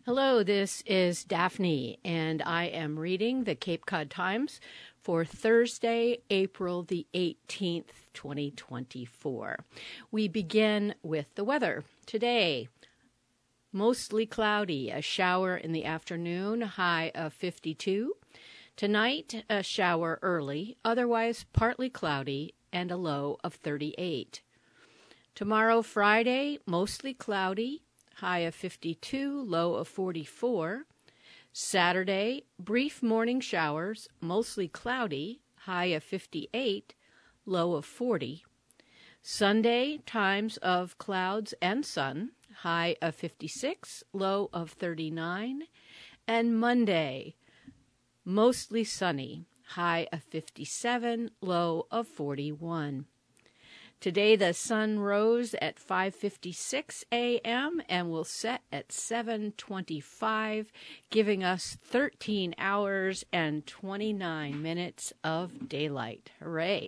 Hello, this is Daphne, and I am reading the Cape Cod Times for Thursday, April the 18th, 2024. We begin with the weather. Today, mostly cloudy, a shower in the afternoon, high of 52. Tonight, a shower early, otherwise partly cloudy, and a low of 38. Tomorrow, Friday, mostly cloudy, high of 52, low of 44. Saturday, brief morning showers, mostly cloudy, high of 58, low of 40. Sunday, times of clouds and sun, high of 56, low of 39. And Monday, mostly sunny, high of 57, low of 41. Today, the sun rose at 5:56 a.m. and will set at 7:25, giving us 13 hours and 29 minutes of daylight. Hooray!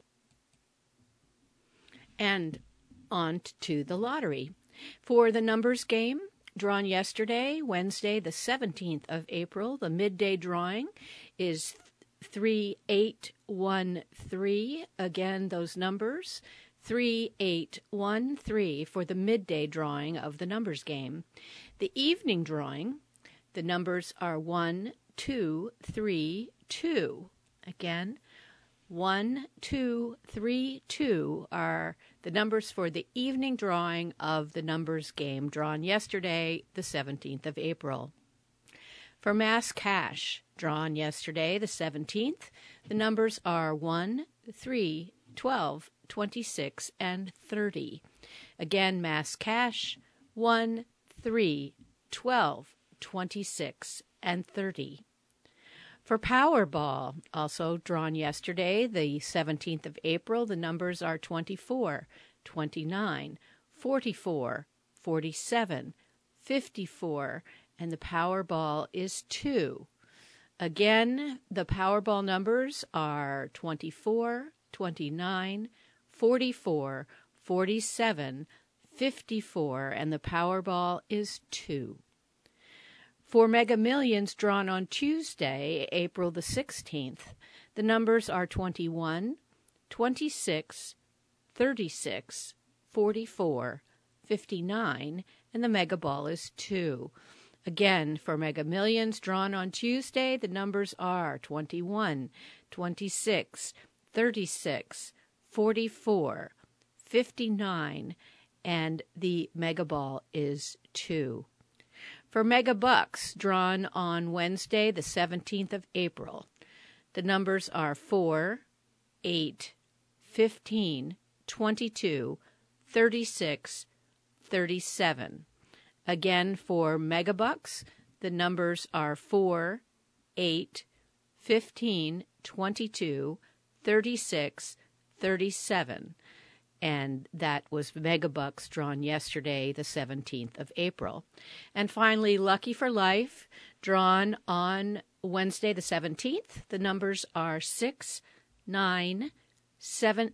And on to the lottery. For the numbers game, drawn yesterday, Wednesday, the 17th of April, the midday drawing is 3813. Again, those numbers. 3813 for the midday drawing of the numbers game. The evening drawing, the numbers are 1, 2, 3, 2. Again, 1, 2, 3, 2 are the numbers for the evening drawing of the numbers game drawn yesterday, the 17th of April. For mass cash, drawn yesterday, the 17th, the numbers are 1, 3, 12, 26, and 30. Again, mass cash, 1, 3, 12, 26, and 30. For Powerball, also drawn yesterday, the 17th of April, the numbers are 24, 29, 44, 47, 54, and the Powerball is 2. Again, the Powerball numbers are 24, 29, 44, 47, 54, and the Powerball is 2. For Mega Millions drawn on Tuesday, April the 16th, the numbers are 21, 26, 36, 44, 59, and the Mega Ball is 2. Again, for Mega Millions drawn on Tuesday, the numbers are 21, 26, 36, 44, 59, and the Mega Ball is 2. For Mega Bucks, drawn on Wednesday, the 17th of April, the numbers are 4, 8, 15, 22, 36, 37. Again, for Mega Bucks, the numbers are 4, 8, 15, 22, 36, 37. And that was Megabucks drawn yesterday, the 17th of April. And finally, Lucky for Life, drawn on Wednesday, the 17th. The numbers are 6, 9, 7,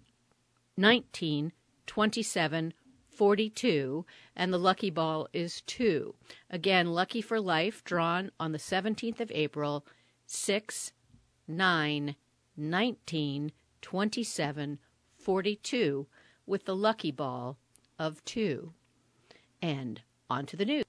19, 27, 42, and the lucky ball is 2. Again, Lucky for Life, drawn on the 17th of April, 6, 9, 19, 27, 42, with the lucky ball of 2. And on to the news.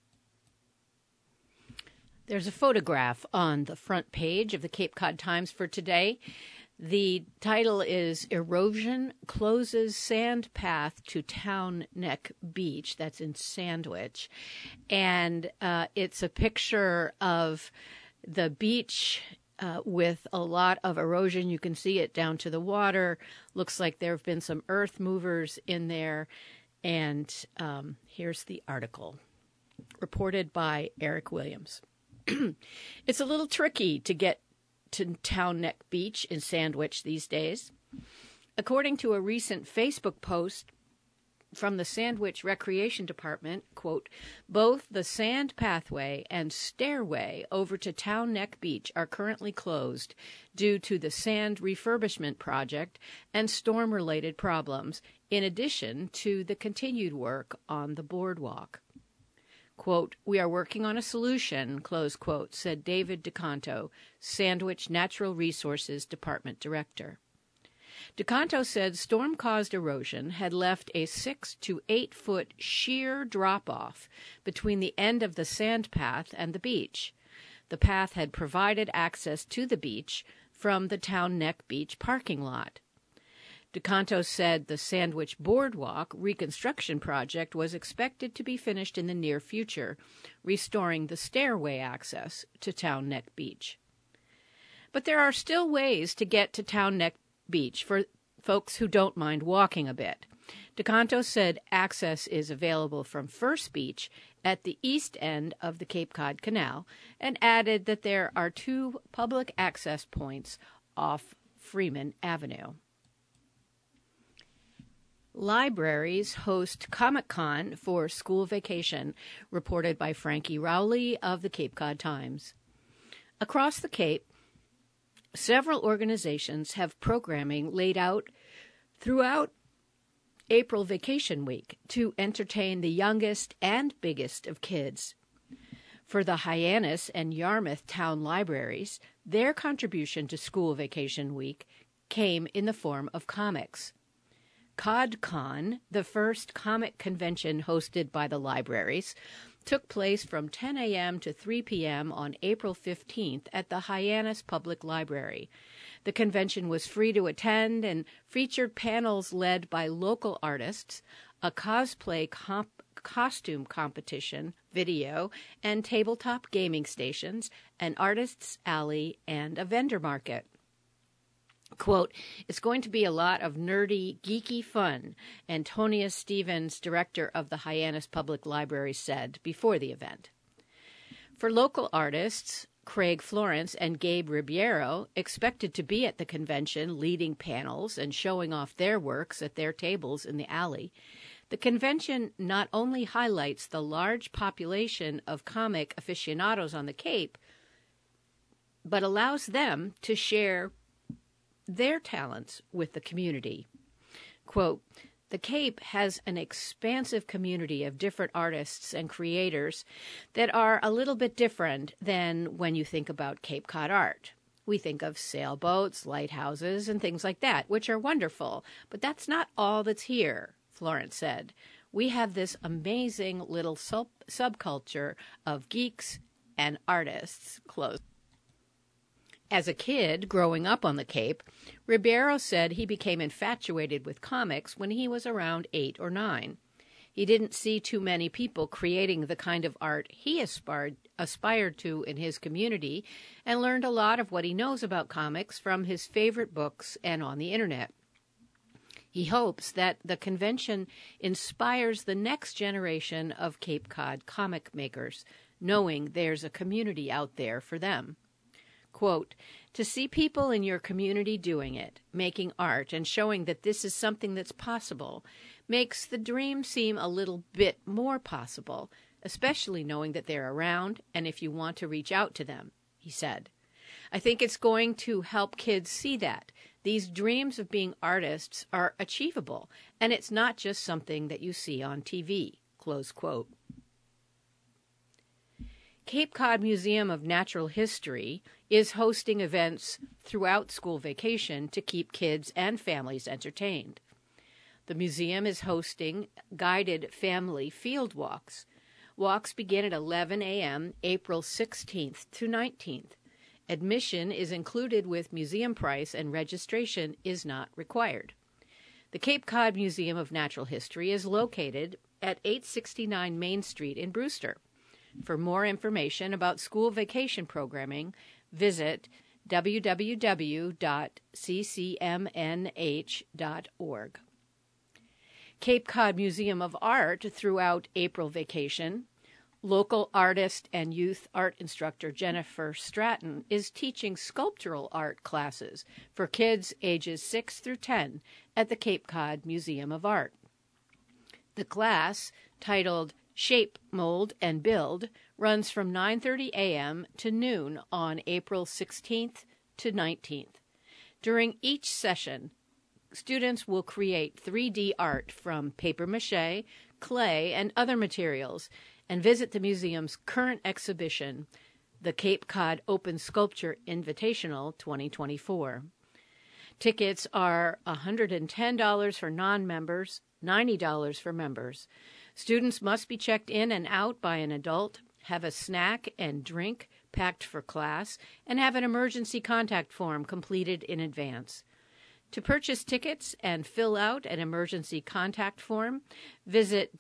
There's a photograph on the front page of the Cape Cod Times for today. The title is Erosion Closes Sand Path to Town Neck Beach. That's in Sandwich. And it's a picture of the beach with a lot of erosion. You can see it down to the water. Looks like there have been some earth movers in there. And here's the article, reported by Eric Williams. It's a little tricky to get to Town Neck Beach in Sandwich these days. According to a recent Facebook post from the Sandwich Recreation Department, quote, both the sand pathway and stairway over to Town Neck Beach are currently closed due to the sand refurbishment project and storm-related problems, in addition to the continued work on the boardwalk. Quote, "We are working on a solution," close quote, said David DeCanto, Sandwich Natural Resources Department Director. DeCanto said storm-caused erosion had left a 6 to 8 foot sheer drop-off between the end of the sand path and the beach. The path had provided access to the beach from the Town Neck Beach parking lot. DeCanto said the Sandwich Boardwalk reconstruction project was expected to be finished in the near future, restoring the stairway access to Town Neck Beach. But there are still ways to get to Town Neck Beach for folks who don't mind walking a bit. DeCanto said access is available from First Beach at the east end of the Cape Cod Canal and added that there are 2 public access points off Freeman Avenue. Libraries host Comic-Con for school vacation, reported by Frankie Rowley of the Cape Cod Times. Across the Cape, several organizations have programming laid out throughout April Vacation Week to entertain the youngest and biggest of kids. For the Hyannis and Yarmouth town libraries, their contribution to School Vacation Week came in the form of comics. CodCon, the first comic convention hosted by the libraries, took place from 10 a.m. to 3 p.m. on April 15th at the Hyannis Public Library. The convention was free to attend and featured panels led by local artists, a cosplay costume competition, video, and tabletop gaming stations, an artist's alley, and a vendor market. Quote, "It's going to be a lot of nerdy, geeky fun," Antonia Stevens, director of the Hyannis Public Library, said before the event. For local artists, Craig Florence and Gabe Ribeiro, expected to be at the convention leading panels and showing off their works at their tables in the alley, the convention not only highlights the large population of comic aficionados on the Cape, but allows them to share their talents with the community. Quote, "The Cape has an expansive community of different artists and creators that are a little bit different than when you think about Cape Cod art. We think of sailboats, lighthouses, and things like that, which are wonderful, but that's not all that's here," Florence said. "We have this amazing little subculture of geeks and artists," close. As a kid growing up on the Cape, Ribeiro said he became infatuated with comics when he was around 8 or 9. He didn't see too many people creating the kind of art he aspired to in his community and learned a lot of what he knows about comics from his favorite books and on the internet. He hopes that the convention inspires the next generation of Cape Cod comic makers, knowing there's a community out there for them. Quote, "To see people in your community doing it, making art, and showing that this is something that's possible, makes the dream seem a little bit more possible, especially knowing that they're around and if you want to reach out to them," he said. "I think it's going to help kids see that these dreams of being artists are achievable, and it's not just something that you see on TV," close quote. Cape Cod Museum of Natural History is hosting events throughout school vacation to keep kids and families entertained. The museum is hosting guided family field walks. Walks begin at 11 a.m. April 16th to 19th. Admission is included with museum price and registration is not required. The Cape Cod Museum of Natural History is located at 869 Main Street in Brewster. For more information about school vacation programming, visit www.ccmnh.org. Cape Cod Museum of Art throughout April vacation. Local artist and youth art instructor Jennifer Stratton is teaching sculptural art classes for kids ages 6 through 10 at the Cape Cod Museum of Art. The class, titled Shape, Mold, and Build, runs from 9:30 a.m. to noon on April 16th to 19th. During each session, students will create 3D art from papier-mâché, clay, and other materials, and visit the museum's current exhibition, the Cape Cod Open Sculpture Invitational 2024. Tickets are $110 for non-members, $90 for members. Students must be checked in and out by an adult, have a snack and drink packed for class, and have an emergency contact form completed in advance. To purchase tickets and fill out an emergency contact form, visit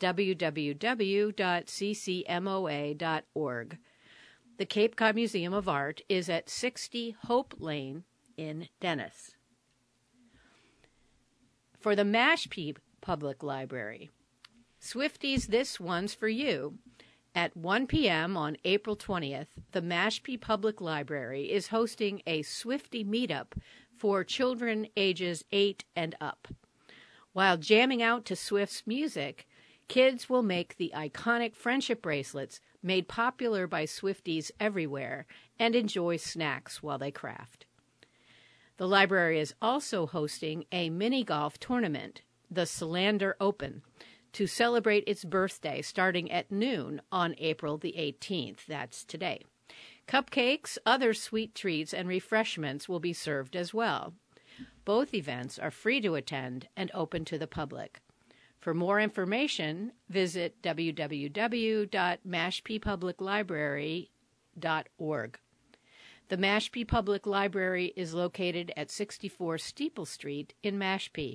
www.ccmoa.org. The Cape Cod Museum of Art is at 60 Hope Lane in Dennis. For the Mashpee Public Library, Swifties, this one's for you. At 1 p.m. on April 20th, the Mashpee Public Library is hosting a Swiftie meetup for children ages 8 and up. While jamming out to Swift's music, kids will make the iconic friendship bracelets made popular by Swifties everywhere and enjoy snacks while they craft. The library is also hosting a mini golf tournament, the Solander Open, to celebrate its birthday starting at noon on April the 18th. That's today. Cupcakes, other sweet treats, and refreshments will be served as well. Both events are free to attend and open to the public. For more information, visit www.mashpeepubliclibrary.org. The Mashpee Public Library is located at 64 Steeple Street in Mashpee.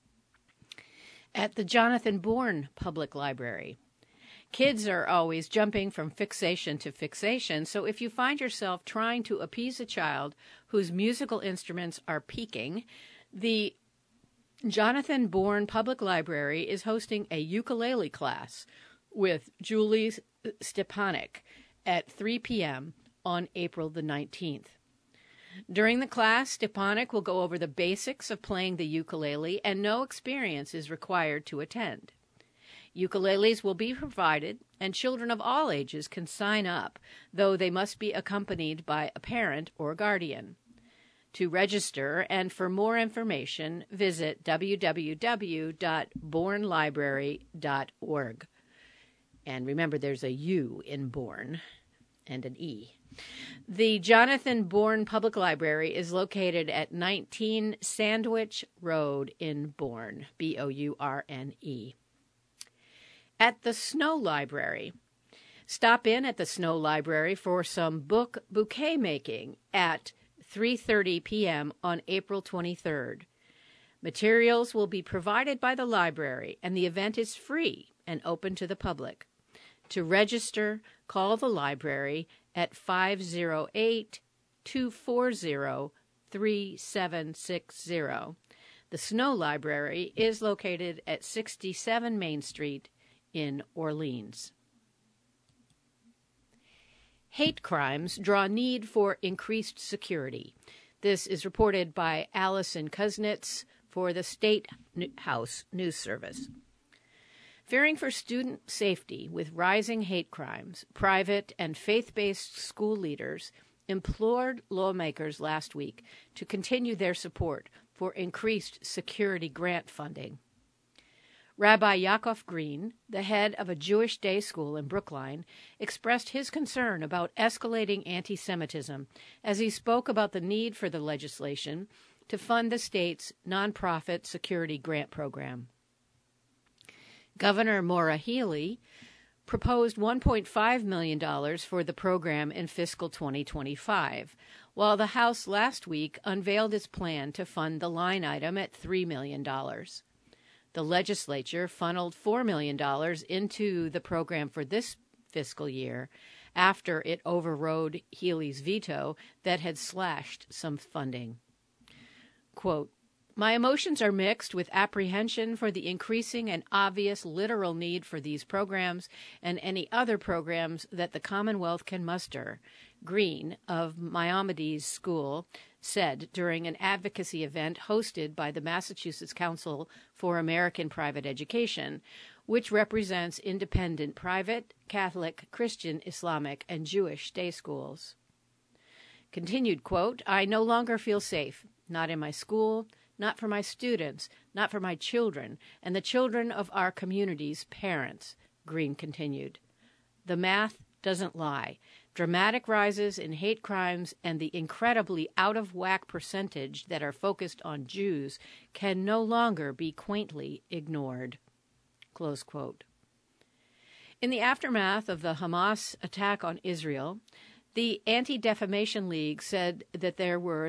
At the Jonathan Bourne Public Library, kids are always jumping from fixation to fixation, so if you find yourself trying to appease a child whose musical instruments are peaking, the Jonathan Bourne Public Library is hosting a ukulele class with Julie Stepanek at 3 p.m. on April the 19th. During the class, Stepanek will go over the basics of playing the ukulele, and no experience is required to attend. Ukuleles will be provided, and children of all ages can sign up, though they must be accompanied by a parent or guardian. To register and for more information, visit www.bournelibrary.org. And remember, there's a U in Bourne and an E. The Jonathan Bourne Public Library is located at 19 Sandwich Road in Bourne, Bourne. At the Snow Library. Stop in at the Snow Library for some book bouquet making at 3:30 p.m. on April 23rd. Materials will be provided by the library, and the event is free and open to the public. To register, call the library at 508-240-3760. The Snow Library is located at 67 Main Street in Orleans. Hate crimes draw need for increased security. This is reported by Allison Kuznets for the State House News Service. Fearing for student safety with rising hate crimes, private and faith-based school leaders implored lawmakers last week to continue their support for increased security grant funding. Rabbi Yaakov Green, the head of a Jewish day school in Brookline, expressed his concern about escalating anti-Semitism as he spoke about the need for the legislation to fund the state's nonprofit security grant program. Governor Maura Healey proposed $1.5 million for the program in fiscal 2025, while the House last week unveiled its plan to fund the line item at $3 million. The legislature funneled $4 million into the program for this fiscal year after it overrode Healey's veto that had slashed some funding. Quote, "My emotions are mixed with apprehension for the increasing and obvious literal need for these programs and any other programs that the Commonwealth can muster," Green of Maimonides School said during an advocacy event hosted by the Massachusetts Council for American Private Education, which represents independent private, Catholic, Christian, Islamic, and Jewish day schools. Continued, quote, "I no longer feel safe, not in my school, not for my students, not for my children, and the children of our community's parents," Green continued. The math doesn't lie. Dramatic rises in hate crimes and the incredibly out-of-whack percentage that are focused on Jews can no longer be quaintly ignored." Close quote. In the aftermath of the Hamas attack on Israel, the Anti-Defamation League said that there were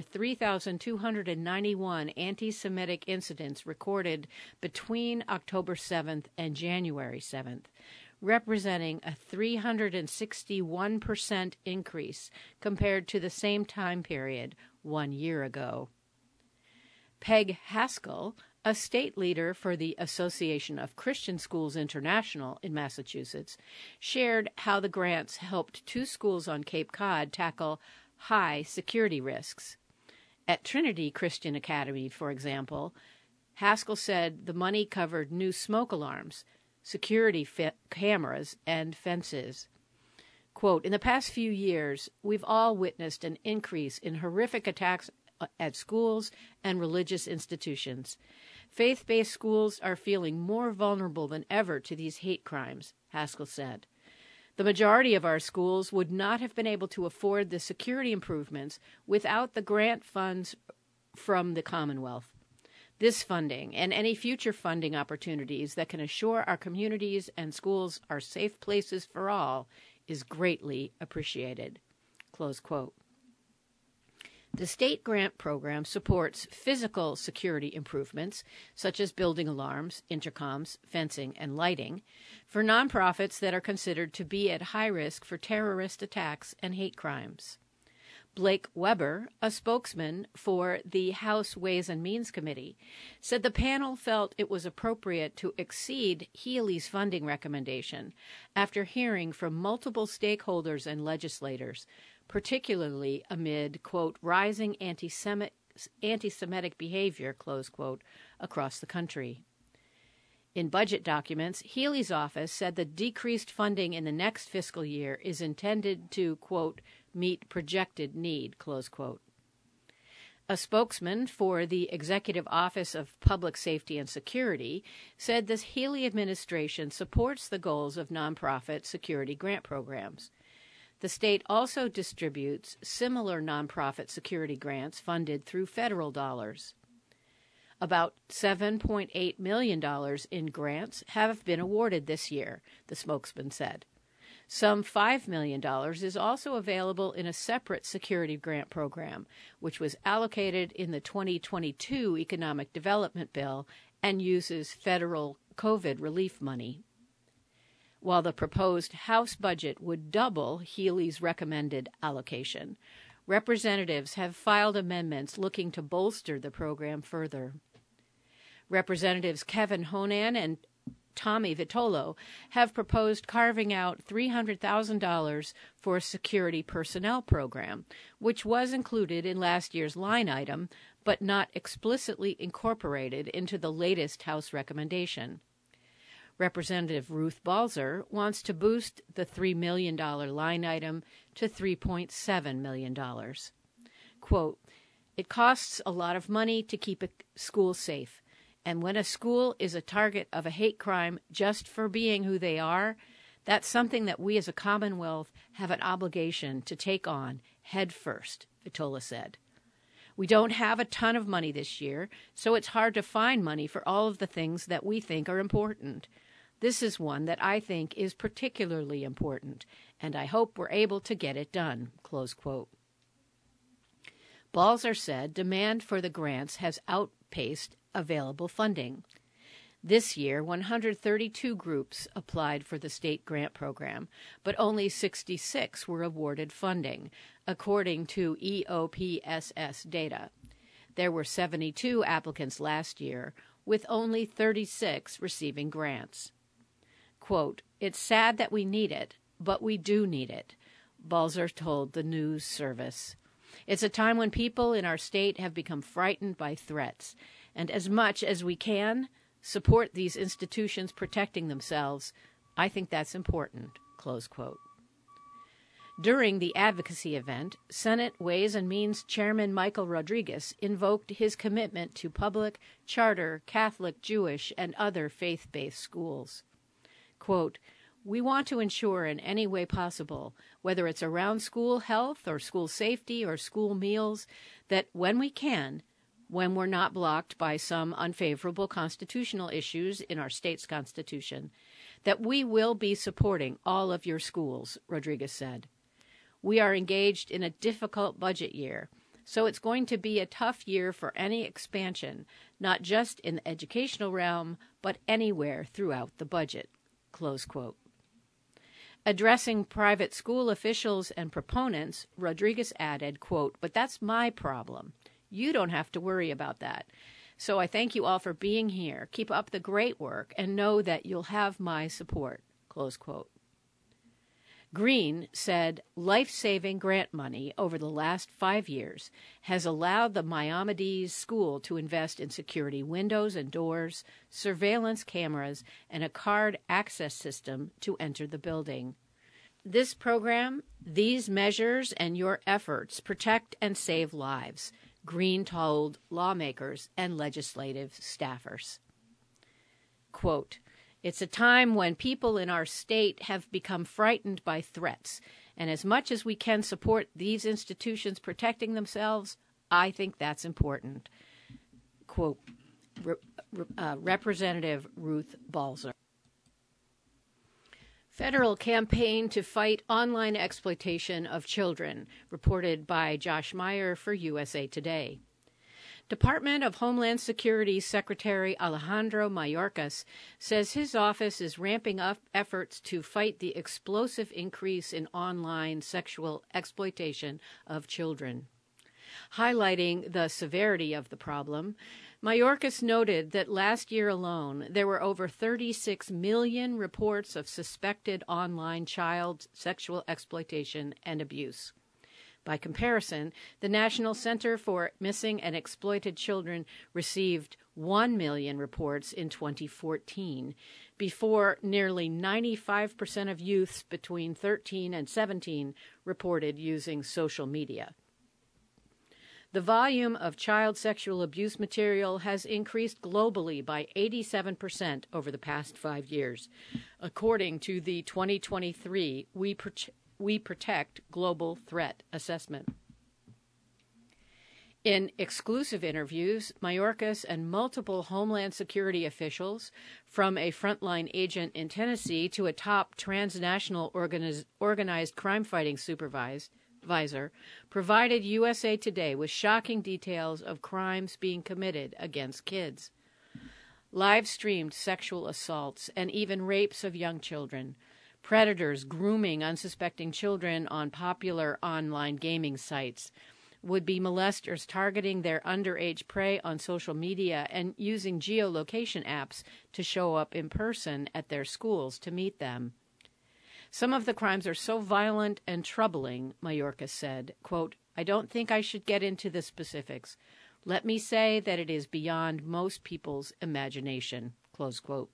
3,291 anti-Semitic incidents recorded between October 7th and January 7th, representing a 361% increase compared to the same time period 1 year ago. Peg Haskell, a state leader for the Association of Christian Schools International in Massachusetts, shared how the grants helped 2 schools on Cape Cod tackle high security risks. At Trinity Christian Academy, for example, Haskell said the money covered new smoke alarms, security cameras, and fences. Quote, "In the past few years, we've all witnessed an increase in horrific attacks at schools and religious institutions. Faith-based schools are feeling more vulnerable than ever to these hate crimes," Haskell said. "The majority of our schools would not have been able to afford the security improvements without the grant funds from the Commonwealth. This funding and any future funding opportunities that can assure our communities and schools are safe places for all is greatly appreciated." Close quote. The state grant program supports physical security improvements, such as building alarms, intercoms, fencing, and lighting, for nonprofits that are considered to be at high risk for terrorist attacks and hate crimes. Blake Weber, a spokesman for the House Ways and Means Committee, said the panel felt it was appropriate to exceed Healy's funding recommendation after hearing from multiple stakeholders and legislators, particularly amid, quote, "rising anti-Semitic behavior," close quote, across the country. In budget documents, Healy's office said the decreased funding in the next fiscal year is intended to, quote, "meet projected need," close quote. A spokesman for the Executive Office of Public Safety and Security said the Healy administration supports the goals of nonprofit security grant programs. The state also distributes similar nonprofit security grants funded through federal dollars. About $7.8 million in grants have been awarded this year, the spokesman said. Some $5 million is also available in a separate security grant program, which was allocated in the 2022 Economic Development Bill and uses federal COVID relief money. While the proposed House budget would double Healy's recommended allocation, representatives have filed amendments looking to bolster the program further. Representatives Kevin Honan and Tommy Vitolo have proposed carving out $300,000 for a security personnel program, which was included in last year's line item, but not explicitly incorporated into the latest House recommendation. Representative Ruth Balzer wants to boost the $3 million line item to $3.7 million. Quote, "It costs a lot of money to keep a school safe. And when a school is a target of a hate crime just for being who they are, that's something that we as a Commonwealth have an obligation to take on head first," Vitola said. "We don't have a ton of money this year, so it's hard to find money for all of the things that we think are important. This is one that I think is particularly important, and I hope we're able to get it done," close quote. Balzer said demand for the grants has outpaced available funding. This year, 132 groups applied for the state grant program, but only 66 were awarded funding, according to EOPSS data. There were 72 applicants last year, with only 36 receiving grants. Quote, "It's sad that we need it, but we do need it," Balzer told the news service. "It's a time when people in our state have become frightened by threats, and as much as we can support these institutions protecting themselves, I think that's important," close quote. During the advocacy event, Senate Ways and Means Chairman Michael Rodriguez invoked his commitment to public, charter, Catholic, Jewish, and other faith-based schools. Quote, We want to ensure in any way possible, whether it's around school health or school safety or school meals, that when we can, when we're not blocked by some unfavorable constitutional issues in our state's constitution, that we will be supporting all of your schools, Rodriguez said. We are engaged in a difficult budget year, so it's going to be a tough year for any expansion, not just in the educational realm, but anywhere throughout the budget, close quote. Addressing private school officials and proponents, Rodriguez added, quote, "But that's my problem. You don't have to worry about that. So I thank you all for being here. Keep up the great work and know that you'll have my support," close quote. Green said life-saving grant money over the last 5 years has allowed the Maimonides School to invest in security windows and doors, surveillance cameras, and a card access system to enter the building. This program, these measures, and your efforts protect and save lives, Green told lawmakers and legislative staffers. Quote, "It's a time when people in our state have become frightened by threats, and as much as we can support these institutions protecting themselves, I think that's important," quote, Representative Ruth Balzer. Federal campaign to fight online exploitation of children, reported by Josh Meyer for USA Today. Department of Homeland Security Secretary Alejandro Mayorkas says his office is ramping up efforts to fight the explosive increase in online sexual exploitation of children. Highlighting the severity of the problem, Mayorkas noted that last year alone there were over 36 million reports of suspected online child sexual exploitation and abuse. By comparison, the National Center for Missing and Exploited Children received 1 million reports in 2014, before nearly 95% of youths between 13 and 17 reported using social media. The volume of child sexual abuse material has increased globally by 87% over the past 5 years, according to the 2023 We Protect Global Threat Assessment. In exclusive interviews, Mayorkas and multiple Homeland Security officials, from a frontline agent in Tennessee to a top transnational organized crime-fighting supervisor, provided USA Today with shocking details of crimes being committed against kids. Live-streamed sexual assaults and even rapes of young children, predators grooming unsuspecting children on popular online gaming sites, would-be molesters targeting their underage prey on social media and using geolocation apps to show up in person at their schools to meet them. Some of the crimes are so violent and troubling, Mayorkas said, quote, "I don't think I should get into the specifics. Let me say that it is beyond most people's imagination," close quote.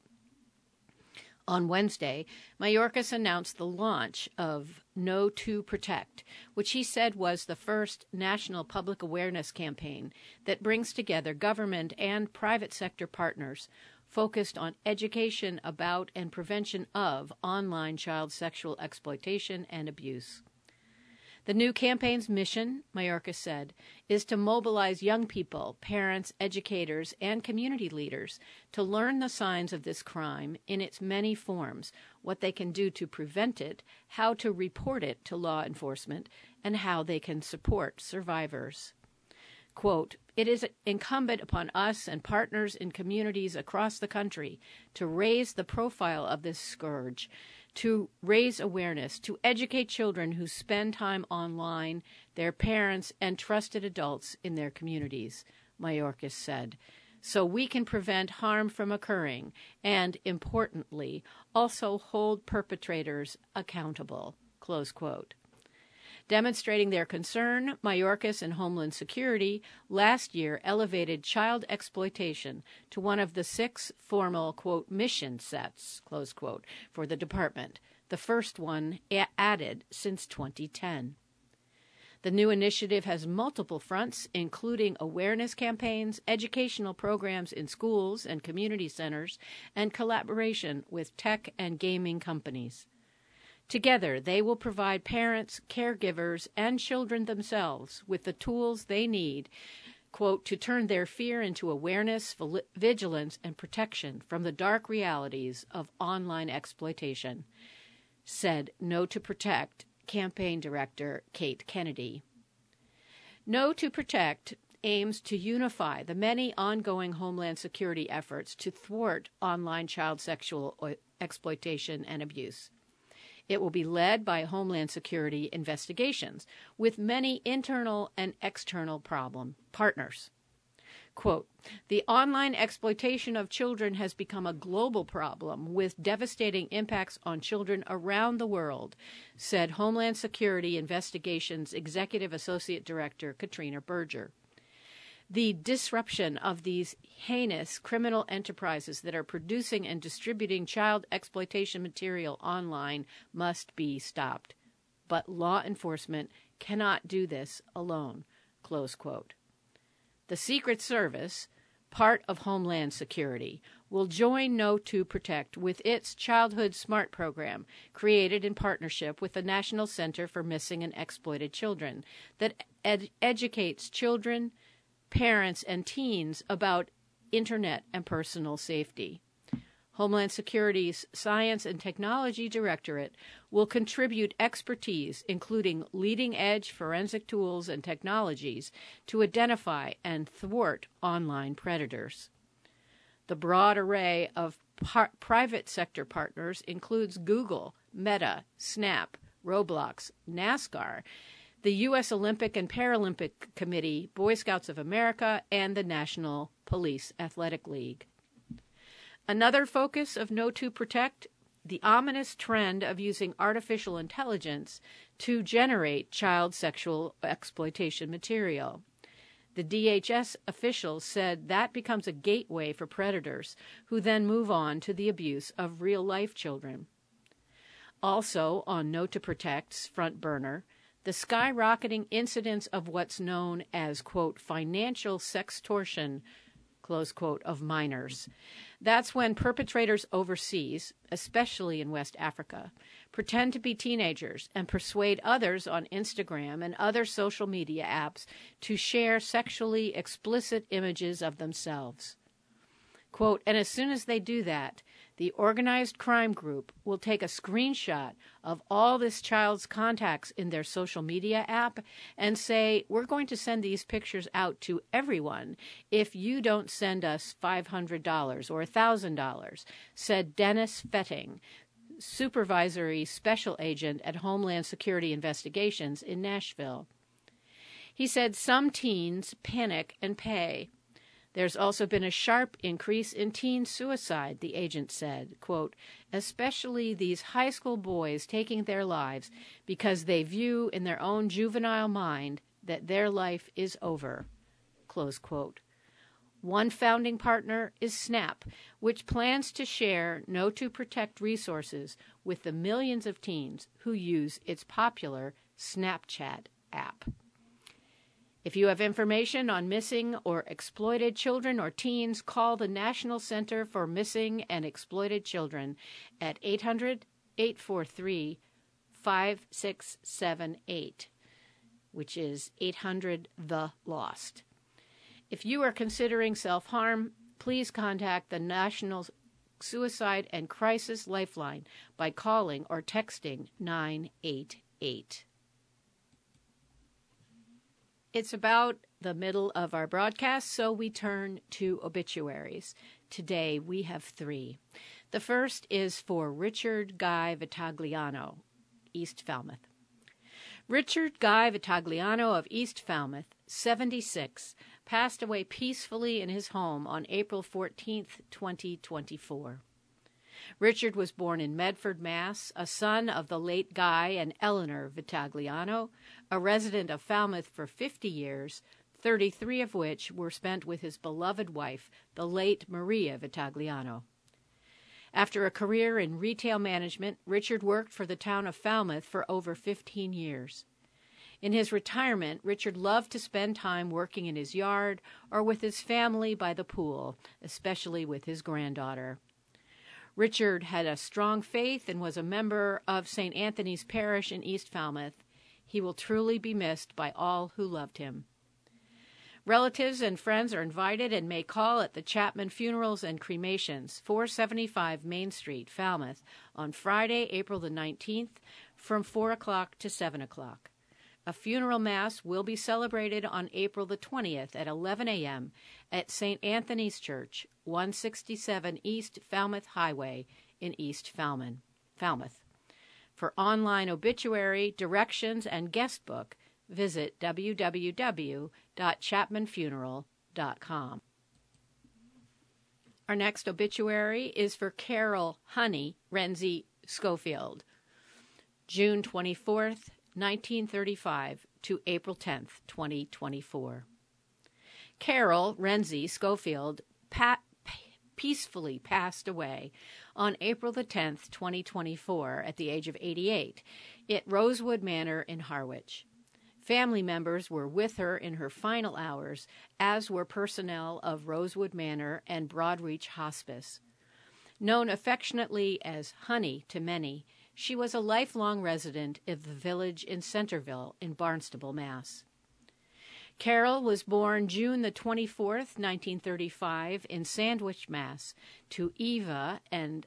On Wednesday, Mayorkas announced the launch of No to Protect, which he said was the first national public awareness campaign that brings together government and private sector partners focused on education about and prevention of online child sexual exploitation and abuse. The new campaign's mission, Mayorkas said, is to mobilize young people, parents, educators, and community leaders to learn the signs of this crime in its many forms, what they can do to prevent it, how to report it to law enforcement, and how they can support survivors. Quote, "It is incumbent upon us and partners in communities across the country to raise the profile of this scourge, to raise awareness, to educate children who spend time online, their parents, and trusted adults in their communities," Mayorkas said, "so we can prevent harm from occurring and, importantly, also hold perpetrators accountable," close quote. Demonstrating their concern, Mayorkas and Homeland Security last year elevated child exploitation to one of the 6 formal, quote, mission sets, close quote, for the department, the first one added since 2010. The new initiative has multiple fronts, including awareness campaigns, educational programs in schools and community centers, and collaboration with tech and gaming companies. Together, they will provide parents, caregivers, and children themselves with the tools they need, quote, to turn their fear into awareness, vigilance, and protection from the dark realities of online exploitation, said No to Protect campaign director Kate Kennedy. No to Protect aims to unify the many ongoing Homeland Security efforts to thwart online child sexual exploitation and abuse. It will be led by Homeland Security investigations with many internal and external partners. Quote, the online exploitation of children has become a global problem with devastating impacts on children around the world, said Homeland Security Investigations Executive Associate Director Katrina Berger. The disruption of these heinous criminal enterprises that are producing and distributing child exploitation material online must be stopped. But law enforcement cannot do this alone, close quote. The Secret Service, part of Homeland Security, will join No to Protect with its Childhood SMART program, created in partnership with the National Center for Missing and Exploited Children, that educates children, parents, and teens about Internet and personal safety. Homeland Security's Science and Technology Directorate will contribute expertise, including leading-edge forensic tools and technologies, to identify and thwart online predators. The broad array of private sector partners includes Google, Meta, Snap, Roblox, NASCAR, the U.S. Olympic and Paralympic Committee, Boy Scouts of America, and the National Police Athletic League. Another focus of No to Protect, the ominous trend of using artificial intelligence to generate child sexual exploitation material. The DHS officials said that becomes a gateway for predators, who then move on to the abuse of real-life children. Also on No to Protect's front burner, the skyrocketing incidence of what's known as, quote, financial sextortion, close quote, of minors. That's when perpetrators overseas, especially in West Africa, pretend to be teenagers and persuade others on Instagram and other social media apps to share sexually explicit images of themselves. Quote, and as soon as they do that, the organized crime group will take a screenshot of all this child's contacts in their social media app and say, we're going to send these pictures out to everyone if you don't send us $500 or $1,000, said Dennis Fetting, supervisory special agent at Homeland Security Investigations in Nashville. He said some teens panic and pay. There's also been a sharp increase in teen suicide, the agent said, quote, especially these high school boys taking their lives because they view in their own juvenile mind that their life is over, close quote. One founding partner is Snap, which plans to share No to Protect resources with the millions of teens who use its popular Snapchat app. If you have information on missing or exploited children or teens, call the National Center for Missing and Exploited Children at 800-843-5678, which is 800-THE-LOST. If you are considering self-harm, please contact the National Suicide and Crisis Lifeline by calling or texting 988. It's about the middle of our broadcast, so we turn to obituaries. Today we have 3. The first is for Richard Guy Vitagliano, East Falmouth. Richard Guy Vitagliano of East Falmouth, 76, passed away peacefully in his home on April 14, 2024. Richard was born in Medford, Mass., a son of the late Guy and Eleanor Vitagliano, a resident of Falmouth for 50 years, 33 of which were spent with his beloved wife, the late Maria Vitagliano. After a career in retail management, Richard worked for the town of Falmouth for over 15 years. In his retirement, Richard loved to spend time working in his yard or with his family by the pool, especially with his granddaughter. Richard had a strong faith and was a member of St. Anthony's Parish in East Falmouth. He will truly be missed by all who loved him. Relatives and friends are invited and may call at the Chapman Funerals and Cremations, 475 Main Street, Falmouth, on Friday, April the 19th, from 4 o'clock to 7 o'clock. A funeral mass will be celebrated on April the 20th at 11 a.m. at St. Anthony's Church, 167 East Falmouth Highway in East Falmouth. For online obituary, directions, and guest book, visit www.chapmanfuneral.com. Our next obituary is for Carol Honey Renzi Schofield, June 24th, 1935 to April 10th, 2024. Carol Renzi Schofield peacefully passed away on April the 10th, 2024, at the age of 88, at Rosewood Manor in Harwich. Family members were with her in her final hours, as were personnel of Rosewood Manor and Broadreach Hospice. Known affectionately as Honey to many, she was a lifelong resident of the village in Centerville in Barnstable, Mass. Carol was born June the 24th, 1935, in Sandwich, Mass, to Ivo and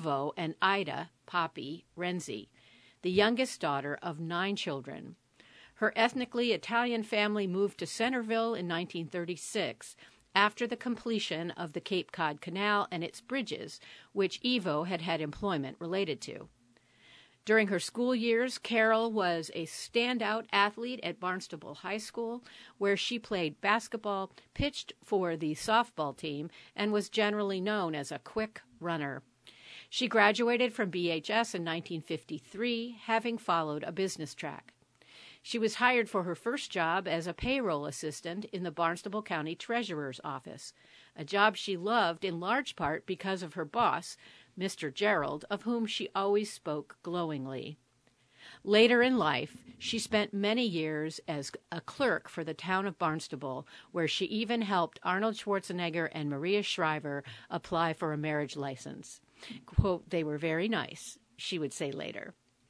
Ida Poppy Renzi, the youngest daughter of 9 children. Her ethnically Italian family moved to Centerville in 1936 after the completion of the Cape Cod Canal and its bridges, which Ivo had employment related to. During her school years, Carol was a standout athlete at Barnstable High School, where she played basketball, pitched for the softball team, and was generally known as a quick runner. She graduated from BHS in 1953, having followed a business track. She was hired for her first job as a payroll assistant in the Barnstable County Treasurer's Office, a job she loved in large part because of her boss, Mr. Gerald, of whom she always spoke glowingly. Later in life, she spent many years as a clerk for the town of Barnstable, where she even helped Arnold Schwarzenegger and Maria Shriver apply for a marriage license. Quote, "They were very nice," she would say later.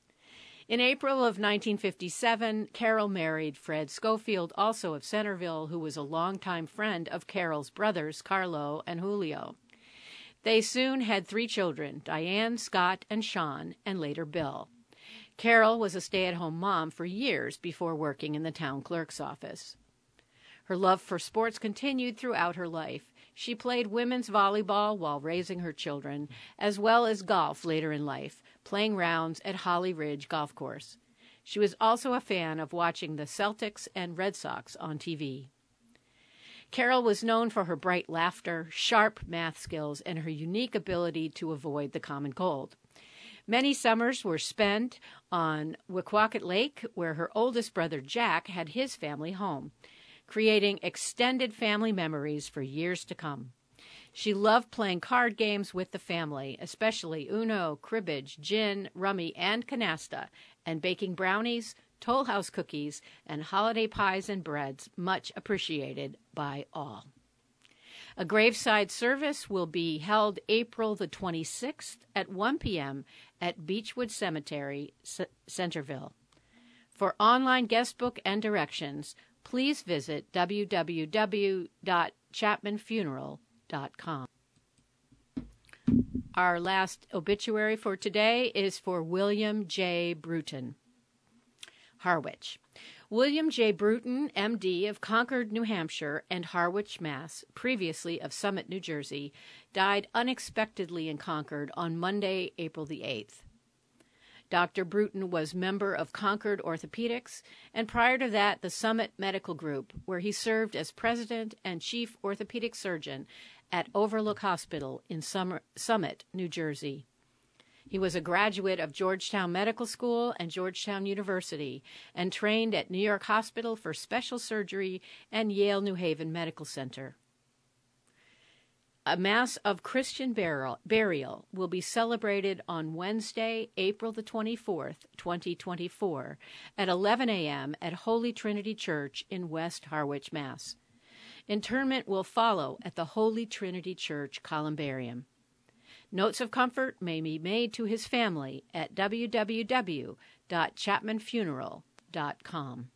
In April of 1957, Carol married Fred Schofield, also of Centerville, who was a longtime friend of Carol's brothers, Carlo and Julio. They soon had 3 children, Diane, Scott, and Sean, and later Bill. Carol was a stay-at-home mom for years before working in the town clerk's office. Her love for sports continued throughout her life. She played women's volleyball while raising her children, as well as golf later in life, playing rounds at Holly Ridge Golf Course. She was also a fan of watching the Celtics and Red Sox on TV. Carol was known for her bright laughter, sharp math skills, and her unique ability to avoid the common cold. Many summers were spent on Wequaquet Lake, where her oldest brother Jack had his family home, creating extended family memories for years to come. She loved playing card games with the family, especially Uno, cribbage, gin, rummy, and canasta, and baking brownies, Toll House cookies, and holiday pies and breads, much appreciated by all. A graveside service will be held April the 26th at 1 p.m. at Beechwood Cemetery, Centerville. For online guest book and directions, please visit www.chapmanfuneral.com. Our last obituary for today is for William J. Bruton, Harwich. William J. Bruton, M.D. of Concord, New Hampshire, and Harwich, Mass., previously of Summit, New Jersey, died unexpectedly in Concord on Monday, April the 8th. Dr. Bruton was member of Concord Orthopedics, and prior to that, the Summit Medical Group, where he served as president and chief orthopedic surgeon at Overlook Hospital in Summit, New Jersey. He was a graduate of Georgetown Medical School and Georgetown University and trained at New York Hospital for Special Surgery and Yale New Haven Medical Center. A Mass of Christian burial will be celebrated on Wednesday, April the 24th, 2024, at 11 a.m. at Holy Trinity Church in West Harwich, Mass. Interment will follow at the Holy Trinity Church Columbarium. Notes of comfort may be made to his family at www.chapmanfuneral.com.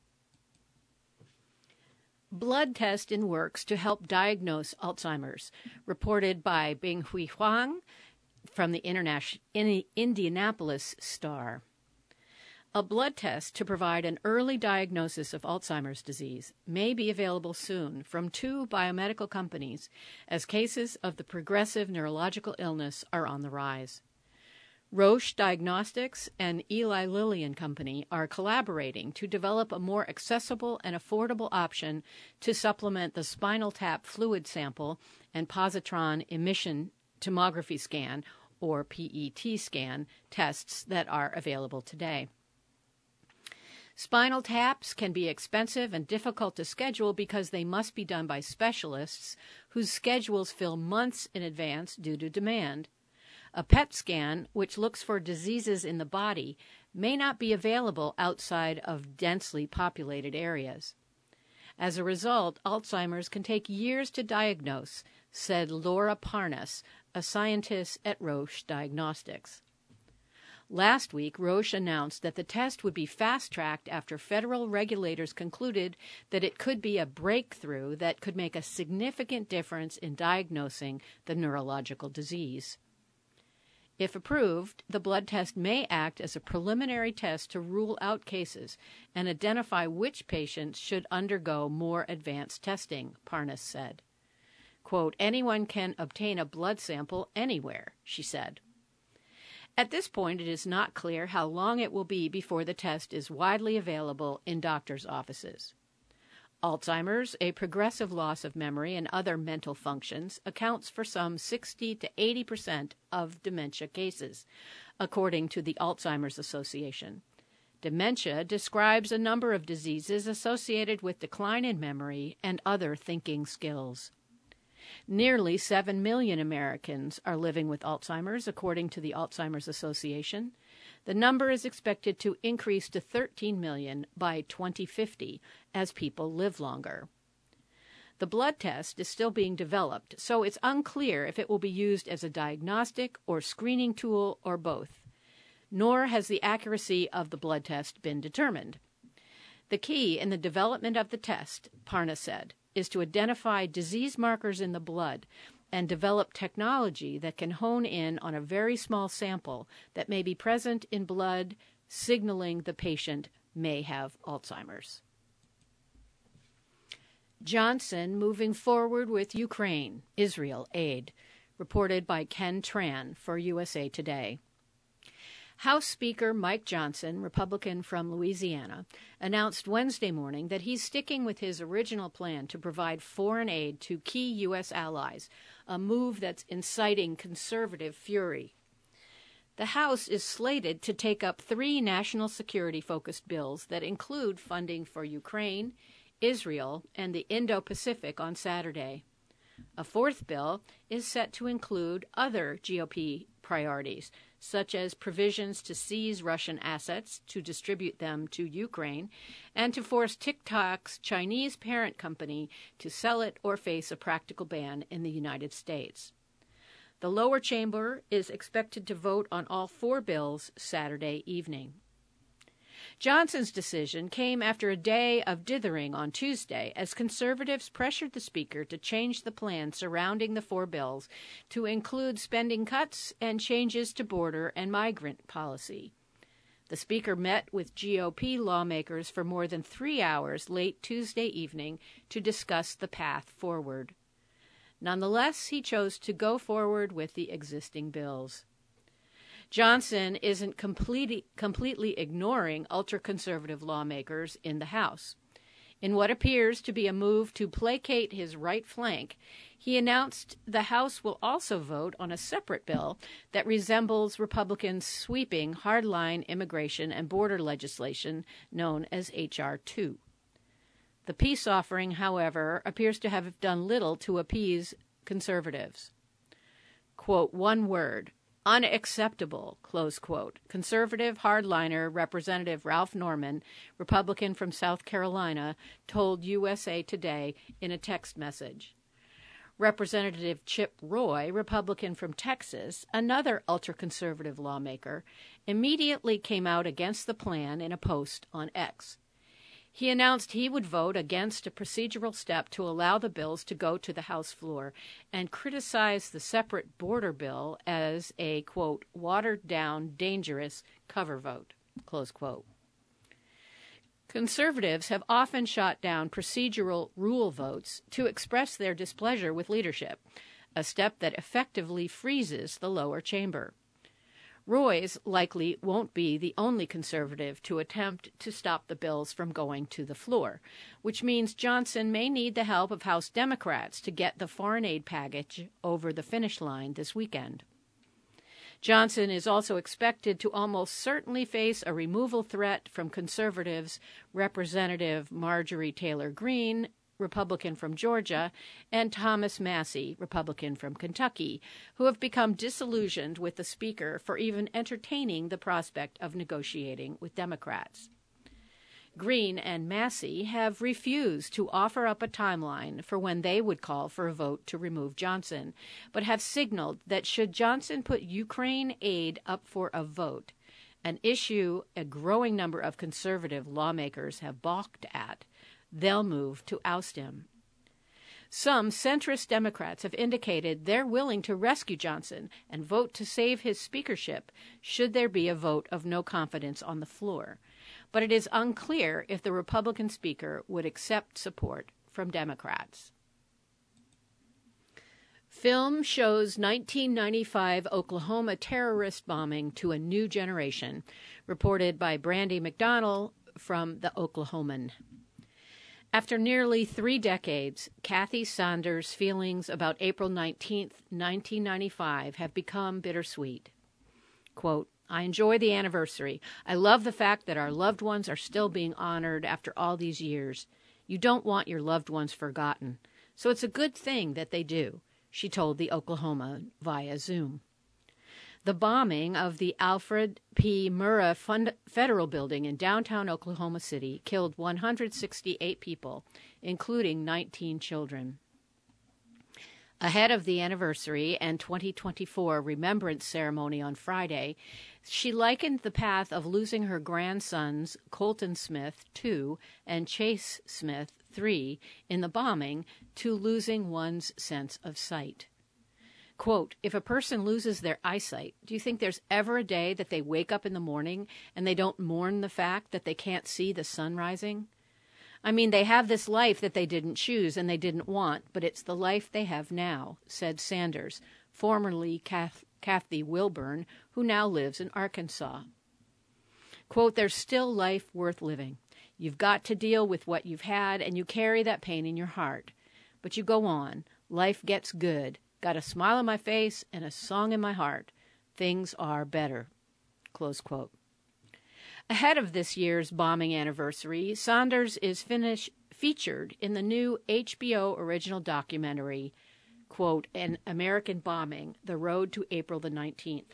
Blood test in works to help diagnose Alzheimer's, reported by Binghui Huang from the Indianapolis Star. A blood test to provide an early diagnosis of Alzheimer's disease may be available soon from 2 biomedical companies as cases of the progressive neurological illness are on the rise. Roche Diagnostics and Eli Lilly and Company are collaborating to develop a more accessible and affordable option to supplement the spinal tap fluid sample and positron emission tomography scan, or PET scan, tests that are available today. Spinal taps can be expensive and difficult to schedule because they must be done by specialists whose schedules fill months in advance due to demand. A PET scan, which looks for diseases in the body, may not be available outside of densely populated areas. As a result, Alzheimer's can take years to diagnose, said Laura Parnas, a scientist at Roche Diagnostics. Last week, Roche announced that the test would be fast-tracked after federal regulators concluded that it could be a breakthrough that could make a significant difference in diagnosing the neurological disease. If approved, the blood test may act as a preliminary test to rule out cases and identify which patients should undergo more advanced testing, Parnas said. Quote, anyone can obtain a blood sample anywhere, she said. At this point, it is not clear how long it will be before the test is widely available in doctors' offices. Alzheimer's, a progressive loss of memory and other mental functions, accounts for some 60 to 80% of dementia cases, according to the Alzheimer's Association. Dementia describes a number of diseases associated with decline in memory and other thinking skills. Nearly 7 million Americans are living with Alzheimer's, according to the Alzheimer's Association. The number is expected to increase to 13 million by 2050 as people live longer. The blood test is still being developed, so it's unclear if it will be used as a diagnostic or screening tool or both. Nor has the accuracy of the blood test been determined. The key in the development of the test, Parnas said, is to identify disease markers in the blood and develop technology that can hone in on a very small sample that may be present in blood, signaling the patient may have Alzheimer's. Johnson moving forward with Ukraine, Israel aid, reported by Ken Tran for USA Today. House Speaker Mike Johnson, Republican from Louisiana, announced Wednesday morning that he's sticking with his original plan to provide foreign aid to key U.S. allies, a move that's inciting conservative fury. The House is slated to take up 3 national security-focused bills that include funding for Ukraine, Israel, and the Indo-Pacific on Saturday. A 4th bill is set to include other GOP priorities, such as provisions to seize Russian assets to distribute them to Ukraine and to force TikTok's Chinese parent company to sell it or face a practical ban in the United States. The lower chamber is expected to vote on all 4 bills Saturday evening. Johnson's decision came after a day of dithering on Tuesday as conservatives pressured the Speaker to change the plan surrounding the 4 bills to include spending cuts and changes to border and migrant policy. The Speaker met with GOP lawmakers for more than 3 hours late Tuesday evening to discuss the path forward. Nonetheless, he chose to go forward with the existing bills. Johnson isn't completely ignoring ultra-conservative lawmakers in the House. In what appears to be a move to placate his right flank, he announced the House will also vote on a separate bill that resembles Republicans' sweeping hardline immigration and border legislation known as H.R. 2. The peace offering, however, appears to have done little to appease conservatives. Quote, one word, unacceptable, close quote. Conservative hardliner Representative Ralph Norman, Republican from South Carolina, told USA Today in a text message. Representative Chip Roy, Republican from Texas, another ultra-conservative lawmaker, immediately came out against the plan in a post on X. He announced he would vote against a procedural step to allow the bills to go to the House floor and criticized the separate border bill as a, quote, watered-down, dangerous cover vote, close quote. Conservatives have often shot down procedural rule votes to express their displeasure with leadership, a step that effectively freezes the lower chamber. Roy's likely won't be the only conservative to attempt to stop the bills from going to the floor, which means Johnson may need the help of House Democrats to get the foreign aid package over the finish line this weekend. Johnson is also expected to almost certainly face a removal threat from conservatives Representative Marjorie Taylor Greene, Republican from Georgia, and Thomas Massie, Republican from Kentucky, who have become disillusioned with the Speaker for even entertaining the prospect of negotiating with Democrats. Greene and Massie have refused to offer up a timeline for when they would call for a vote to remove Johnson, but have signaled that should Johnson put Ukraine aid up for a vote, an issue a growing number of conservative lawmakers have balked at, they'll move to oust him. Some centrist Democrats have indicated they're willing to rescue Johnson and vote to save his speakership should there be a vote of no confidence on the floor. But it is unclear if the Republican Speaker would accept support from Democrats. Film shows 1995 Oklahoma terrorist bombing to a new generation, reported by Brandy McDonnell from The Oklahoman. After nearly 3 decades, Kathy Saunders' feelings about April 19, 1995 have become bittersweet. Quote, I enjoy the anniversary. I love the fact that our loved ones are still being honored after all these years. You don't want your loved ones forgotten. So it's a good thing that they do, she told The Oklahoma via Zoom. The bombing of the Alfred P. Murrah Federal Building in downtown Oklahoma City killed 168 people, including 19 children. Ahead of the anniversary and 2024 remembrance ceremony on Friday, she likened the path of losing her grandsons, Colton Smith, 2, and Chase Smith, 3, in the bombing to losing one's sense of sight. Quote, if a person loses their eyesight, do you think there's ever a day that they wake up in the morning and they don't mourn the fact that they can't see the sun rising? I mean, they have this life that they didn't choose and they didn't want, but it's the life they have now, said Sanders, formerly Kathy Wilburn, who now lives in Arkansas. Quote, there's still life worth living. You've got to deal with what you've had, and you carry that pain in your heart. But you go on. Life gets good. Got a smile on my face and a song in my heart. Things are better. Close quote. Ahead of this year's bombing anniversary, Saunders is featured in the new HBO original documentary, quote, An American Bombing, The Road to April the 19th.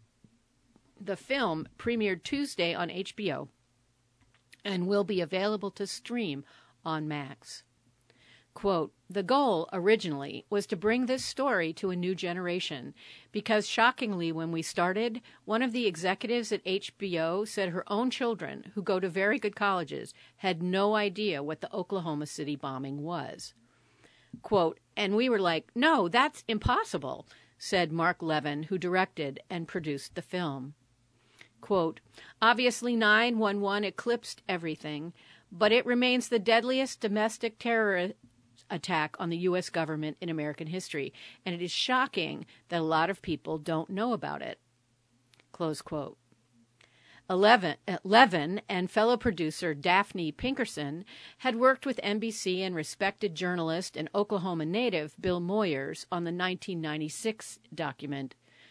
The film premiered Tuesday on HBO and will be available to stream on Max. Quote, the goal originally was to bring this story to a new generation because shockingly when we started, one of the executives at HBO said her own children, who go to very good colleges, had no idea what the Oklahoma City bombing was. Quote, and we were like, no, that's impossible, said Mark Levin, who directed and produced the film. Quote, obviously 9/11 eclipsed everything, but it remains the deadliest domestic terror attack on the U.S. government in American history, and it is shocking that a lot of people don't know about it. Close quote. Levin and fellow producer Daphne Pinkerson had worked with NBC and respected journalist and Oklahoma native Bill Moyers on the 1996 document,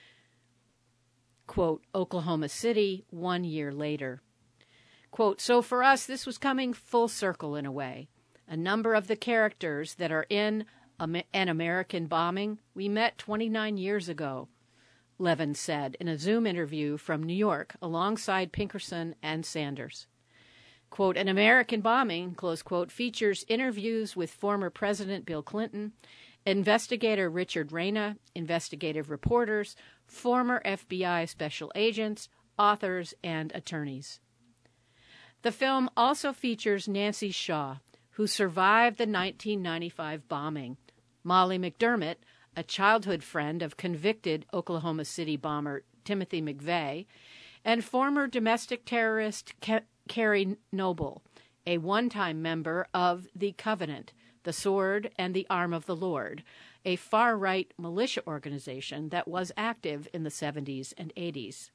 quote, Oklahoma City, 1 year later. Quote, so for us, this was coming full circle in a way. A number of the characters that are in an American bombing? We met 29 years ago, Levin said in a Zoom interview from New York alongside Pinkerton and Sanders. Quote, an American bombing, close quote, features interviews with former President Bill Clinton, investigator Richard Reyna, investigative reporters, former FBI special agents, authors, and attorneys. The film also features Nancy Shaw, who survived the 1995 bombing, Molly McDermott, a childhood friend of convicted Oklahoma City bomber Timothy McVeigh, and former domestic terrorist Carrie Noble, a one-time member of the Covenant, the Sword and the Arm of the Lord, a far-right militia organization that was active in the 70s and 80s.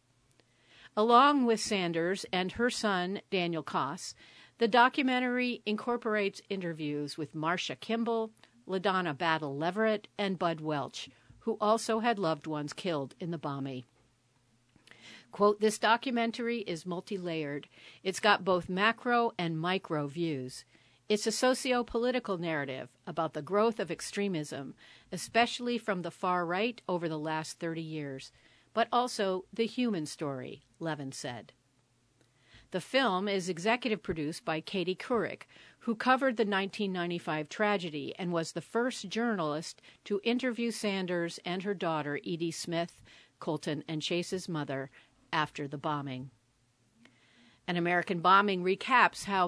Along with Sanders and her son, Daniel Koss, the documentary incorporates interviews with Marcia Kimball, LaDonna Battle Leverett, and Bud Welch, who also had loved ones killed in the bombing. Quote, this documentary is multi-layered. It's got both macro and micro views. It's a socio-political narrative about the growth of extremism, especially from the far right over the last 30 years, but also the human story, Levin said. The film is executive produced by Katie Couric, who covered the 1995 tragedy and was the first journalist to interview Sanders and her daughter, Edie Smith, Colton and Chase's mother, after the bombing. An American Bombing recaps how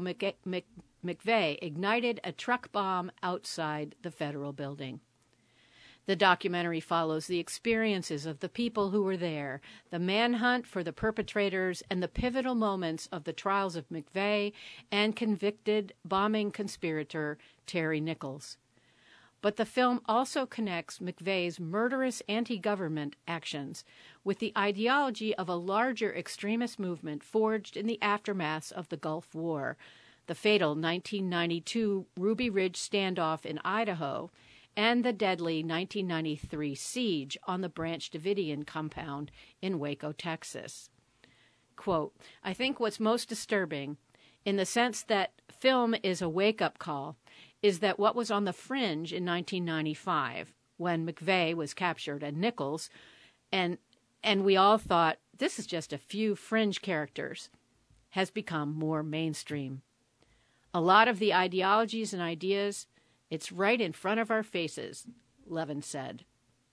McVeigh ignited a truck bomb outside the federal building. The documentary follows the experiences of the people who were there, the manhunt for the perpetrators, and the pivotal moments of the trials of McVeigh and convicted bombing conspirator Terry Nichols. But the film also connects McVeigh's murderous anti-government actions with the ideology of a larger extremist movement forged in the aftermath of the Gulf War, the fatal 1992 Ruby Ridge standoff in Idaho, and the deadly 1993 siege on the Branch Davidian compound in Waco, Texas. Quote, I think what's most disturbing, in the sense that film is a wake-up call, is that what was on the fringe in 1995, when McVeigh was captured and Nichols, and we all thought, this is just a few fringe characters, has become more mainstream. A lot of the ideologies and ideas, it's right in front of our faces, Levin said.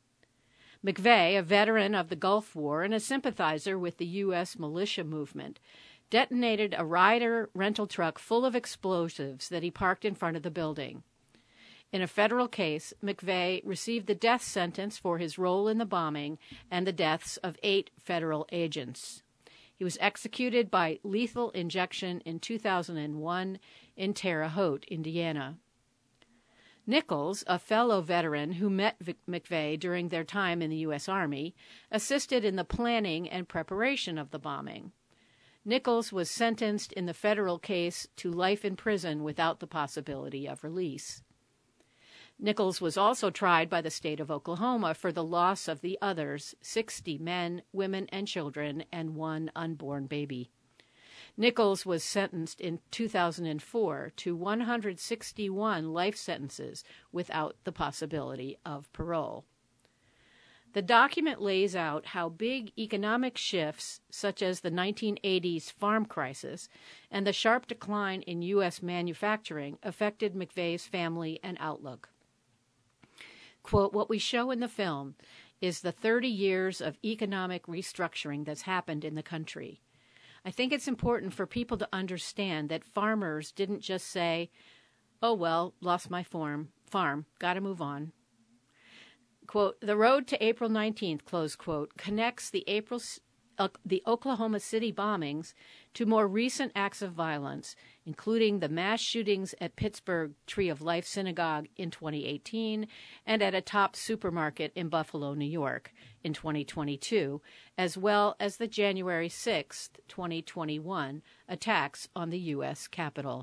McVeigh, a veteran of the Gulf War and a sympathizer with the U.S. militia movement, detonated a Ryder rental truck full of explosives that he parked in front of the building. In a federal case, McVeigh received the death sentence for his role in the bombing and the deaths of 8 federal agents. He was executed by lethal injection in 2001 in Terre Haute, Indiana. Nichols, a fellow veteran who met McVeigh during their time in the U.S. Army, assisted in the planning and preparation of the bombing. Nichols was sentenced in the federal case to life in prison without the possibility of release. Nichols was also tried by the state of Oklahoma for the loss of the others, 60 men, women, and children, and 1 unborn baby. Nichols was sentenced in 2004 to 161 life sentences without the possibility of parole. The document lays out how big economic shifts, such as the 1980s farm crisis and the sharp decline in U.S. manufacturing, affected McVeigh's family and outlook. Quote, what we show in the film is the 30 years of economic restructuring that's happened in the country. I think it's important for people to understand that farmers didn't just say, oh, well, lost my farm, gotta move on. Quote, the road to April 19th, close quote, connects the Oklahoma City bombings to more recent acts of violence, including the mass shootings at Pittsburgh Tree of Life Synagogue in 2018 and at a Tops supermarket in Buffalo, New York in 2022, as well as the January 6th, 2021 attacks on the U.S. Capitol.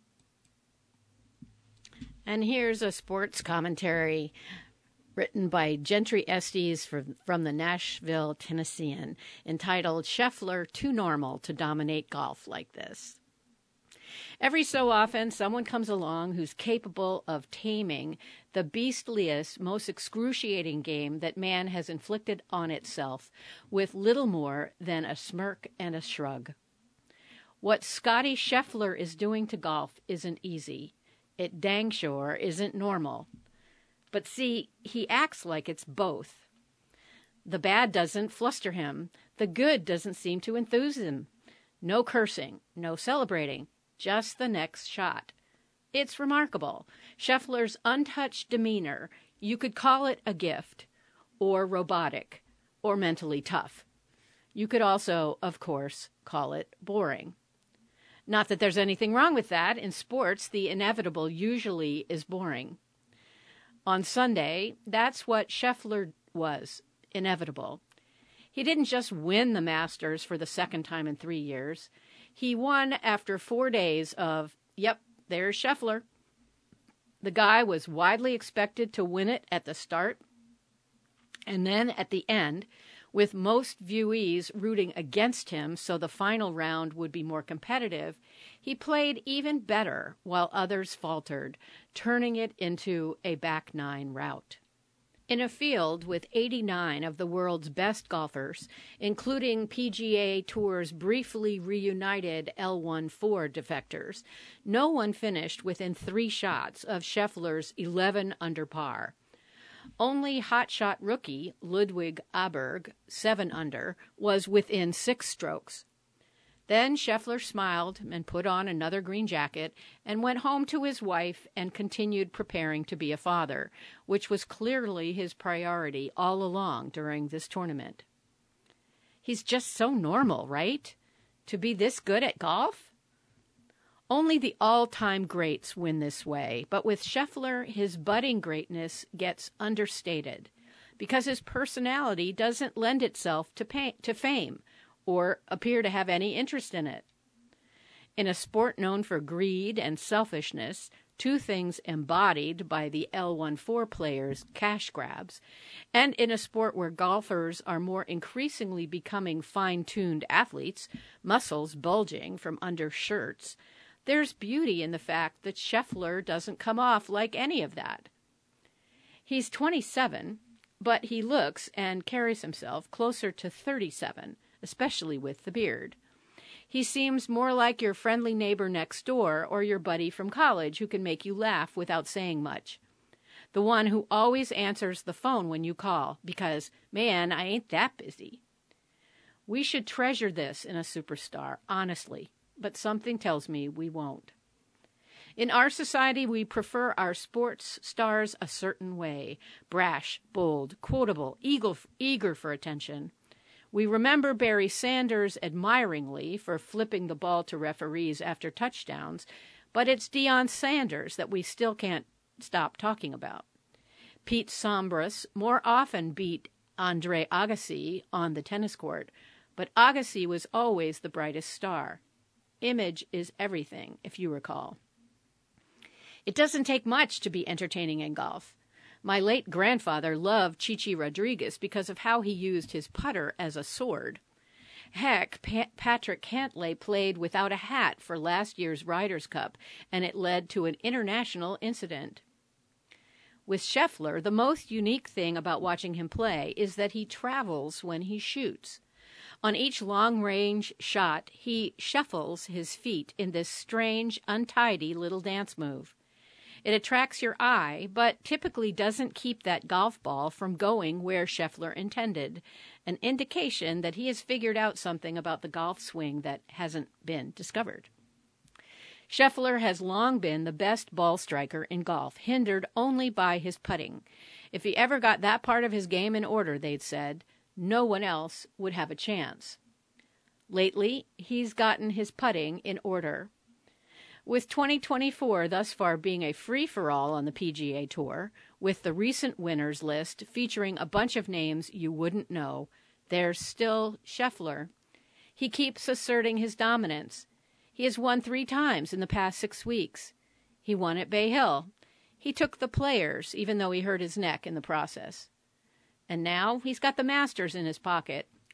And here's a sports commentary written by Gentry Estes from the Nashville Tennessean, entitled Scheffler Too Normal to Dominate Golf Like This. Every so often, someone comes along who's capable of taming the beastliest, most excruciating game that man has inflicted on itself with little more than a smirk and a shrug. What Scotty Scheffler is doing to golf isn't easy. It dang sure isn't normal. But see, he acts like it's both. The bad doesn't fluster him. The good doesn't seem to enthuse him. No cursing, no celebrating, just the next shot. It's remarkable. Scheffler's untouched demeanor, you could call it a gift, or robotic, or mentally tough. You could also, of course, call it boring. Not that there's anything wrong with that. In sports, the inevitable usually is boring. On Sunday, that's what Scheffler was, inevitable. He didn't just win the Masters for the second time in 3 years. He won after 4 days of, yep, there's Scheffler. The guy was widely expected to win it at the start. And then at the end, with most viewees rooting against him so the final round would be more competitive, he played even better while others faltered, turning it into a back nine rout. In a field with 89 of the world's best golfers, including PGA Tour's briefly reunited L14 defectors, no one finished within 3 shots of Scheffler's 11 under par. Only hotshot rookie Ludwig Aberg, 7 under, was within 6 strokes. Then Scheffler smiled and put on another green jacket and went home to his wife and continued preparing to be a father, which was clearly his priority all along during this tournament. He's just so normal, right? To be this good at golf? Only the all-time greats win this way, but with Scheffler, his budding greatness gets understated because his personality doesn't lend itself to fame or appear to have any interest in it. In a sport known for greed and selfishness, 2 things embodied by the L14 players' cash grabs, and in a sport where golfers are more increasingly becoming fine-tuned athletes, muscles bulging from under shirts, there's beauty in the fact that Scheffler doesn't come off like any of that. He's 27, but he looks and carries himself closer to 37, especially with the beard. He seems more like your friendly neighbor next door or your buddy from college who can make you laugh without saying much. The one who always answers the phone when you call because, man, I ain't that busy. We should treasure this in a superstar, honestly. But something tells me we won't. In our society, we prefer our sports stars a certain way, brash, bold, quotable, eager for attention. We remember Barry Sanders admiringly for flipping the ball to referees after touchdowns, but it's Deion Sanders that we still can't stop talking about. Pete Sampras more often beat Andre Agassi on the tennis court, but Agassi was always the brightest star. Image is everything, if you recall. It doesn't take much to be entertaining in golf. My late grandfather loved Chichi Rodriguez because of how he used his putter as a sword. Heck, Patrick Cantlay played without a hat for last year's Ryder Cup, and it led to an international incident. With Scheffler, the most unique thing about watching him play is that he travels when he shoots. On each long-range shot, he shuffles his feet in this strange, untidy little dance move. It attracts your eye, but typically doesn't keep that golf ball from going where Scheffler intended, an indication that he has figured out something about the golf swing that hasn't been discovered. Scheffler has long been the best ball striker in golf, hindered only by his putting. If he ever got that part of his game in order, they'd said, no one else would have a chance. Lately, he's gotten his putting in order. With 2024 thus far being a free-for-all on the PGA Tour, with the recent winners list featuring a bunch of names you wouldn't know, there's still Scheffler. He keeps asserting his dominance. He has won 3 times in the past 6 weeks. He won at Bay Hill. He took the Players, even though he hurt his neck in the process. And now he's got the Masters in his pocket,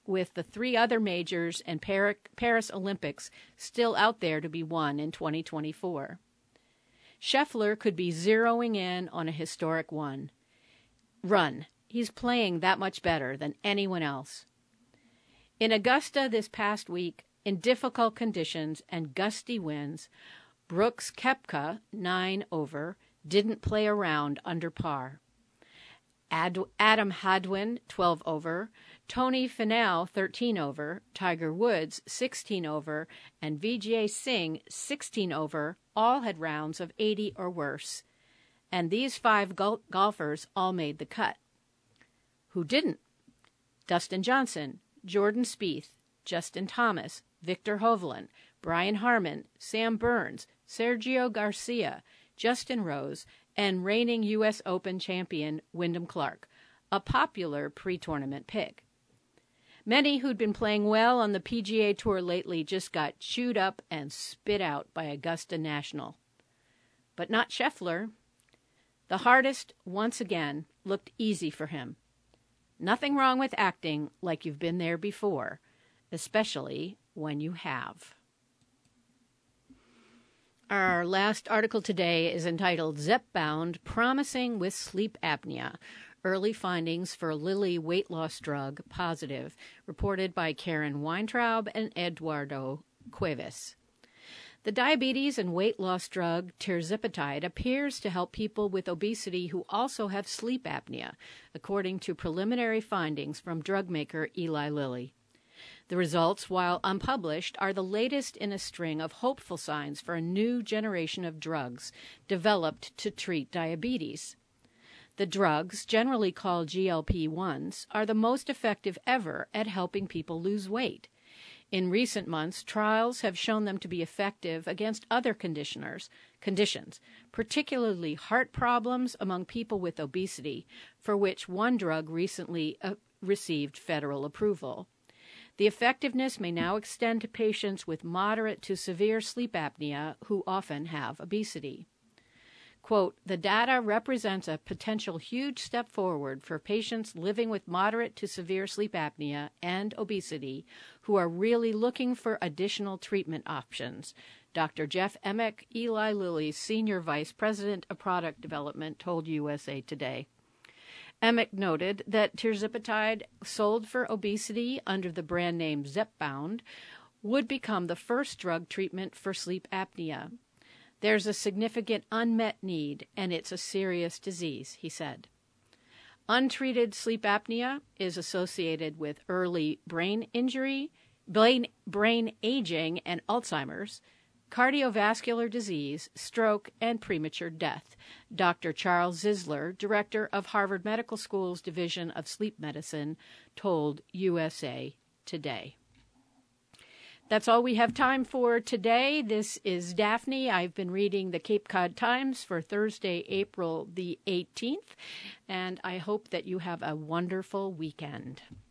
with the 3 other majors and Paris Olympics still out there to be won in 2024. Scheffler could be zeroing in on a historic run. He's playing that much better than anyone else. In Augusta this past week, in difficult conditions and gusty winds, Brooks Koepka, 9 over, didn't play around under par. Adam Hadwin, 12 over, Tony Finau, 13 over, Tiger Woods, 16 over, and Vijay Singh, 16 over, all had rounds of 80 or worse. And these 5 golfers all made the cut. Who didn't? Dustin Johnson, Jordan Spieth, Justin Thomas, Victor Hovland, Brian Harman, Sam Burns, Sergio Garcia, Justin Rose, and reigning U.S. Open champion Wyndham Clark, a popular pre-tournament pick. Many who'd been playing well on the PGA Tour lately just got chewed up and spit out by Augusta National. But not Scheffler. The hardest, once again, looked easy for him. Nothing wrong with acting like you've been there before, especially when you have. Our last article today is entitled Zepbound Promising with Sleep Apnea. Early findings for Lilly weight loss drug positive, reported by Karen Weintraub and Eduardo Cuevas. The diabetes and weight loss drug tirzepatide appears to help people with obesity who also have sleep apnea, according to preliminary findings from drug maker Eli Lilly. The results, while unpublished, are the latest in a string of hopeful signs for a new generation of drugs developed to treat diabetes. The drugs, generally called GLP-1s, are the most effective ever at helping people lose weight. In recent months, trials have shown them to be effective against other conditions, particularly heart problems among people with obesity, for which one drug recently received federal approval. The effectiveness may now extend to patients with moderate to severe sleep apnea who often have obesity. Quote, the data represents a potential huge step forward for patients living with moderate to severe sleep apnea and obesity who are really looking for additional treatment options, Dr. Jeff Emick, Eli Lilly's Senior Vice President of Product Development, told USA Today. Emick noted that tirzepatide, sold for obesity under the brand name Zepbound, would become the first drug treatment for sleep apnea. There's a significant unmet need, and it's a serious disease, he said. Untreated sleep apnea is associated with early brain injury, brain aging, and Alzheimer's, cardiovascular disease, stroke, and premature death, Dr. Charles Zisler, director of Harvard Medical School's Division of Sleep Medicine, told USA Today. That's all we have time for today. This is Daphne. I've been reading the Cape Cod Times for Thursday, April the 18th, and I hope that you have a wonderful weekend.